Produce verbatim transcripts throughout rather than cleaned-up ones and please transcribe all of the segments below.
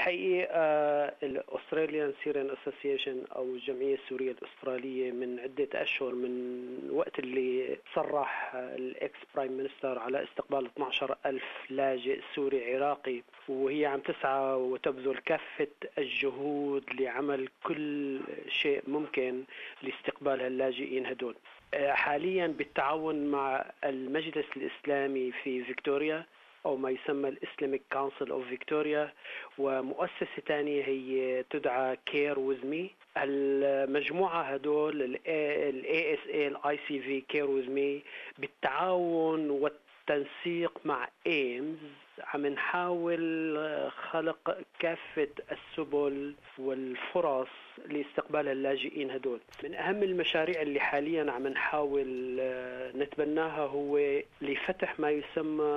الحقيقة الأستراليان سيريان أسوسيشن أو الجمعية السورية الأسترالية من عدة أشهر، من وقت اللي صرح الإكس برايم مينستر على استقبال اثني عشر ألف لاجئ سوري عراقي، وهي عم تسعى وتبذل كافة الجهود لعمل كل شيء ممكن لاستقبال هاللاجئين هدول. حاليا بالتعاون مع المجلس الإسلامي في فيكتوريا أو ما يسمى الإسلاميك كونسل أوف فيكتوريا، ومؤسسة تانية هي تدعى كير ويز مي. المجموعة هدول ال إيه إس إيه ال آي سي في كير ويز مي بالتعاون والتنسيق مع إيمز عم نحاول خلق كافة السبل والفرص لاستقبال اللاجئين هدول. من أهم المشاريع اللي حاليا عم نحاول نتبناها هو لفتح ما يسمى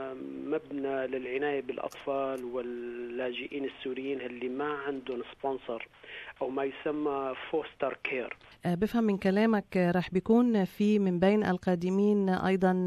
مبنى للعناية بالأطفال واللاجئين السوريين اللي ما عندهم سبونسر أو ما يسمى فوستر كير. بفهم من كلامك رح بيكون في من بين القادمين أيضا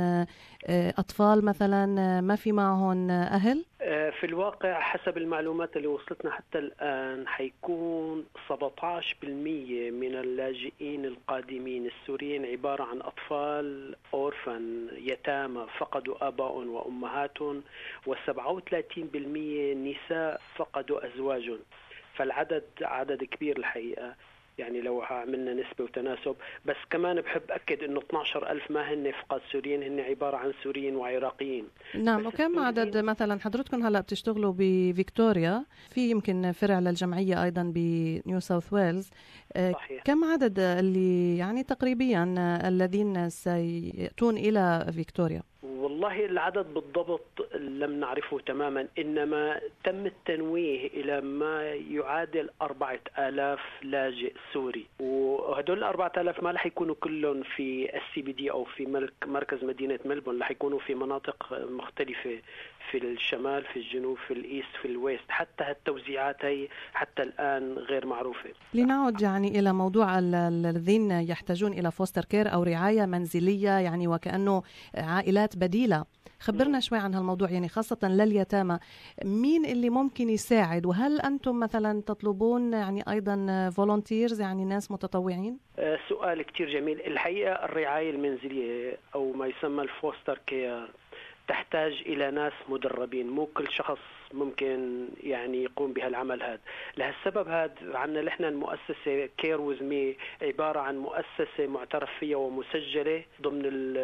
أطفال مثلا ما في معهم أهل؟ في الواقع حسب المعلومات اللي وصلتنا حتى الآن حيكون سبعة عشر بالمئة من اللاجئين القادمين السوريين عبارة عن أطفال أورفن يتامى فقدوا آبائهم وأمهاتهم، وسبعة وثلاثين بالمئة نساء فقدوا أزواجهم. فالعدد عدد كبير الحقيقة، يعني لو عملنا نسبة وتناسب. بس كمان بحب أكد إنه اثني عشر ألف ما هن فقط سوريين، هن عبارة عن سوريين وعراقيين. نعم. وكم عدد مثلا حضرتكم هلأ بتشتغلوا بفيكتوريا، في يمكن فرع للجمعية أيضا بنيو ساوث ويلز، صحيح. كم عدد اللي يعني تقريبا الذين سيأتون إلى فيكتوريا؟ والله العدد بالضبط لم نعرفه تماما، إنما تم التنويه إلى ما يعادل أربعة آلاف لاجئ سوري، وهدول الأربعة آلاف ما رح يكونوا كلهم في السي بي دي أو في مركز مدينة ملبون، رح يكونوا في مناطق مختلفة في الشمال، في الجنوب، في الإيست، في الويست. حتى هالتوزيعات هي حتى الآن غير معروفة. لنعود يعني إلى موضوع الذين يحتاجون إلى فوستر كير أو رعاية منزلية، يعني وكأنه عائلات بديلة. خبرنا شوي عن هالموضوع، يعني خاصة لليتامى، مين اللي ممكن يساعد؟ وهل أنتم مثلا تطلبون يعني أيضا فولونتيرز، يعني ناس متطوعين؟ سؤال كتير جميل. الحقيقة الرعاية المنزلية أو ما يسمى الفوستر كير تحتاج إلى ناس مدربين، مو كل شخص ممكن يعني يقوم بهالعمل هذا. لهالسبب هذا عنا نحن المؤسسة كير ويز مي عبارة عن مؤسسة معترف فيها ومسجلة ضمن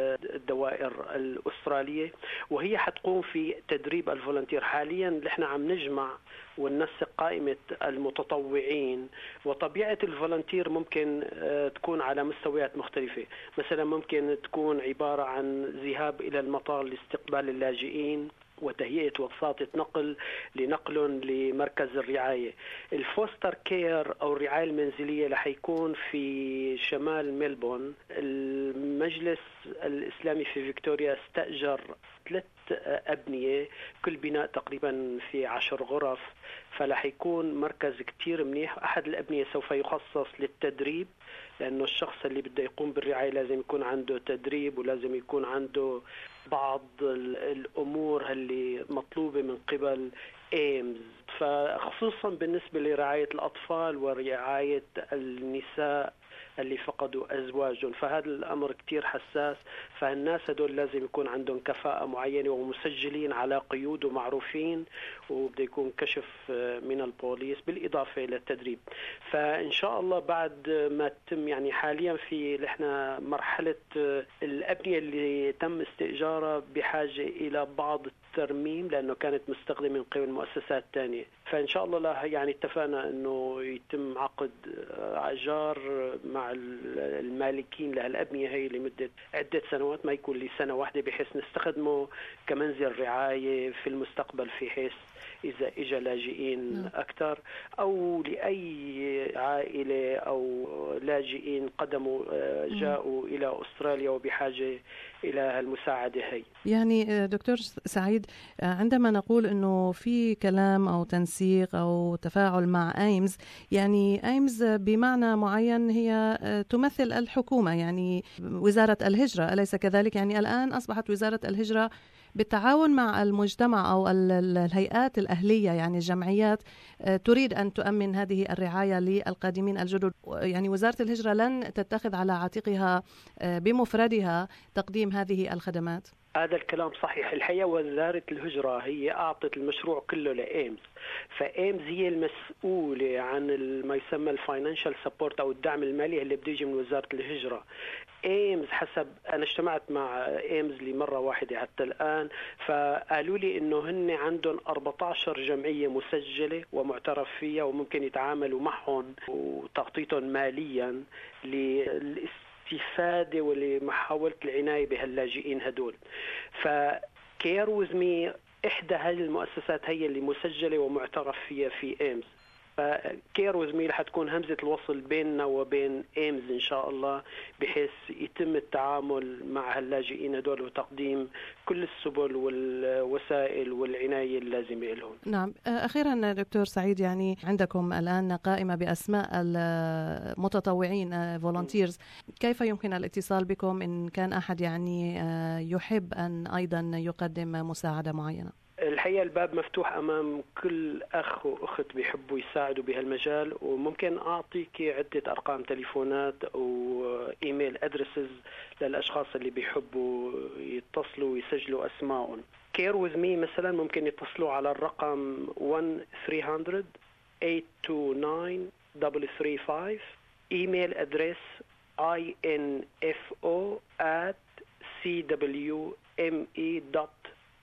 الدوائر الأسترالية، وهي حتقوم في تدريب الفولنتير. حاليا نحن عم نجمع وننسق قائمة المتطوعين، وطبيعة الفولنتير ممكن تكون على مستويات مختلفة. مثلا ممكن تكون عبارة عن ذهاب إلى المطار لاستقبال اللاجئين وتهيئة وساطة نقل لنقلهم لمركز الرعاية. الفوستر كير أو الرعاية المنزلية رح يكون في شمال ملبون. المجلس الإسلامي في فيكتوريا استأجر ثلاث أبنية، كل بناء تقريبا في عشر غرف، فلح يكون مركز كتير منيح. أحد الأبنية سوف يخصص للتدريب، لأنه الشخص اللي بده يقوم بالرعاية لازم يكون عنده تدريب ولازم يكون عنده بعض الأمور اللي مطلوبة من قبل إيمز، فخصوصا بالنسبة لرعاية الأطفال ورعاية النساء اللي فقدوا أزواجهم. فهذا الأمر كتير حساس، فالناس هدول لازم يكون عندهم كفاءة معينة ومسجلين على قيود ومعروفين، وبده يكون كشف من البوليس بالإضافة إلى التدريب. فإن شاء الله بعد ما تم، يعني حاليا في لحنا مرحلة الأبنية اللي تم استئجارها بحاجة إلى بعض الترميم لأنه كانت مستخدمة من قبل مؤسسات تانية. فإن شاء الله لا يعني اتفقنا أنه يتم عقد أجار مع المالكين لهالأبنية هي لمدة عدة سنوات، ما يكون لي سنة واحدة، بحيث نستخدمه كمنزل رعاية في المستقبل، في حيث إذا إجا لاجئين أكثر أو لأي عائلة أو لاجئين قدموا جاءوا إلى أستراليا وبحاجة إلى المساعدة هي. يعني دكتور سعيد، عندما نقول أنه في كلام أو تنسيق أو تفاعل مع ايمز، يعني ايمز بمعنى معين هي تمثل الحكومة، يعني وزارة الهجرة، أليس كذلك؟ يعني الآن أصبحت وزارة الهجرة بالتعاون مع المجتمع أو الهيئات الأهلية، يعني الجمعيات تريد أن تؤمن هذه الرعاية للقادمين الجدد، يعني وزارة الهجرة لن تتخذ على عاتقها بمفردها تقديم هذه الخدمات؟ هذا الكلام صحيح. الحقيقة وزارة الهجرة هي أعطت المشروع كله لإيمز، فإيمز هي المسؤولة عن ما يسمى الفاينانشال سبورت أو الدعم المالي اللي بده يجي من وزارة الهجرة. إيمز حسب أنا اجتمعت مع إيمز لمرة واحدة حتى الآن، فقالوا لي إنه هن عندهم أربعة عشر جمعية مسجلة ومعترف فيها وممكن يتعاملوا معهم وتغطيتهم ماليا للاستفادة ولمحاولة العناية بهاللاجئين هدول. فكير ويز مي إحدى هذه المؤسسات هي اللي مسجلة ومعترف فيها في إيمز. فكير ويز مي رح تكون همزة الوصل بيننا وبين إيمز إن شاء الله، بحيث يتم التعامل مع هاللاجئين هدول وتقديم كل السبل والوسائل والعناية اللازمة لهم. نعم. أخيرا دكتور سعيد، يعني عندكم الآن قائمة بأسماء المتطوعين فولونتيرز، كيف يمكن الاتصال بكم إن كان أحد يعني يحب أن أيضا يقدم مساعدة معينة؟ الحقيقة الباب مفتوح أمام كل أخ وأخت بيحبوا يساعدوا بهالمجال، وممكن أعطيك عدة أرقام تليفونات أو إيميل أدرسز للأشخاص اللي بيحبوا يتصلوا ويسجلوا أسمائهم. كير ويز مي مثلا ممكن يتصلوا على الرقم واحد ثلاثمية ثمانية اثنين تسعة ثلاثة ثلاثة خمسة، إيميل أدرس info at cwme.org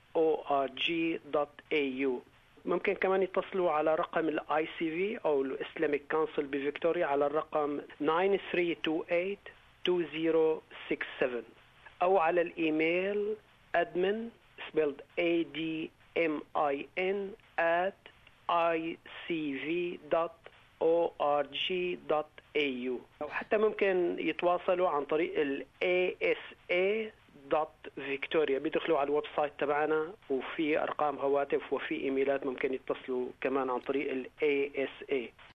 org.au. ممكن كمان يتصلوا على رقم الاي سي في او الاسلاميك كونسل بفيكتوريا على الرقم تسعة ثلاثة اثنين ثمانية اثنين صفر ستة سبعة، او على الايميل admin spelled a d m i n at i c v dot org.au، او حتى ممكن يتواصلوا عن طريق ال إيه إس إيه دوت فيكتوريا. بيدخلوا على الويب سايت تبعنا وفي ارقام هواتف وفي ايميلات ممكن يتصلوا كمان عن طريق ال إيه إس إيه.